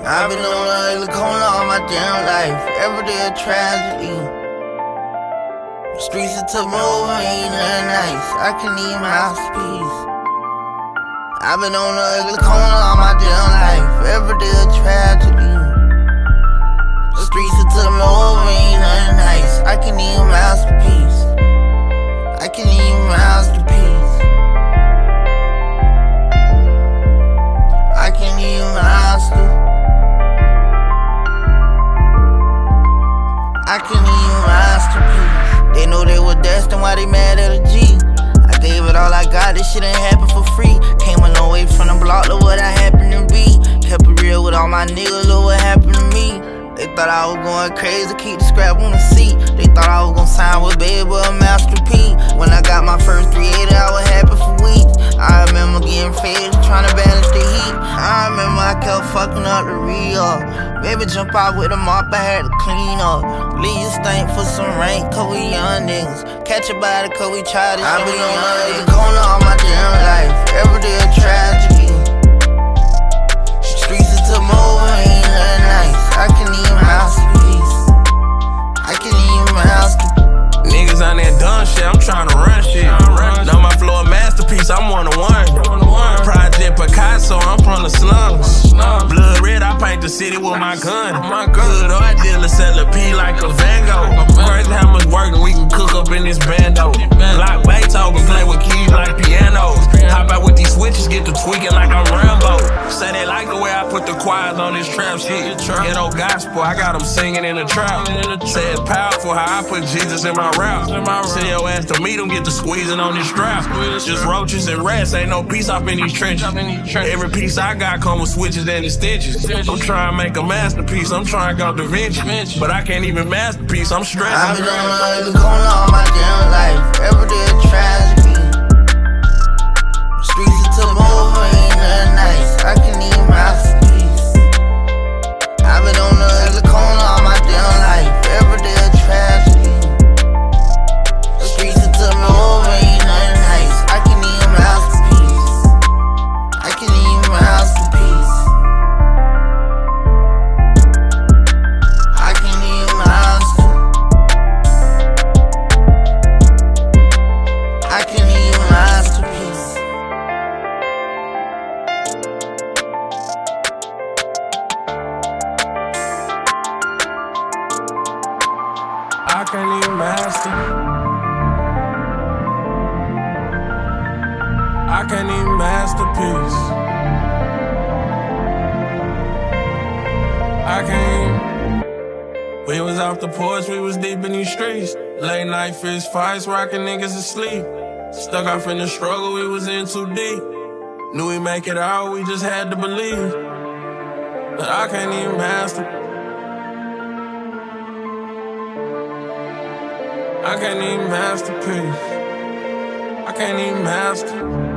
I've been on the ugly corner all my damn life. Every day a tragedy. The streets it took me over, ain't nothing nice. I can need masterpiece. I've been on the ugly corner all my damn life. Every day a tragedy. The streets it took me over, ain't nothing nice. I can need a masterpiece. I can need a masterpiece. I can need a master. I can need a masterpiece. They know they were destined, why they mad at a G? I gave it all I got, this shit ain't happen for free. Came a long way from the block, look what I happened to be. Kept it real with all my niggas, look what happened to me. They thought I was going crazy, keep the scrap on the seat. They thought I was gonna sign with Baby or Master P. When I got my first 380, I was happy for weeks. I remember getting faded, trying to balance the heat. I remember I kept fucking up the re-up. Baby jump out with a mop, I had to clean up. Leave you stink for some rank, cause we young niggas. Catch a body, cause we try to. I been on the corner all my damn life. Every day a tragedy. Streets it took me over, ain't nothing nice. I can need a masterpiece. I can need a masterpiece. Niggas on that dumb shit, I'm tryna run shit. Know my flow a masterpiece, I'm one-on-one. Project Picasso, I'm from the slums. Blood red, I paint the city with my gun. Good art dealer, sell a P like a Van Gogh. Crazy how much work we can cook up in this bando. Like Beethoven, play with keys like pianos. Hop out with these switches, get to tweaking like I'm Rambo. Say they like the way I put the choirs on this trap shit. Ghetto gospel, I got them singing in the trap. Say it's powerful how I put Jesus in my rap. Send your ass to meet them, get to squeezing on this strap. Just roaches and rats, ain't no peace off in these trenches. Every piece I got come with switches and the stitches. I'm trying to make a masterpiece, I'm trying to go Da Vinci. But I can't even masterpiece, I'm stressed. I've been on the ugly corner all my damn life. Every day a tragedy. The streets it took me over, ain't nothing nice. I can need a masterpiece. I've been on the ugly corner all my damn life. Every day a tragedy. The streets it took me over, ain't nothing nice. I can need a masterpiece. I can need a masterpiece. I can need a master. I can need a masterpiece. I can't even master. I can't even masterpiece. I can't. We was off the porch, we was deep in these streets. Late night fish fights, rocking niggas asleep. Stuck off in the struggle, we was in too deep. Knew we make it out, we just had to believe. But I can't even master. I can't even masterpiece. I can't even master.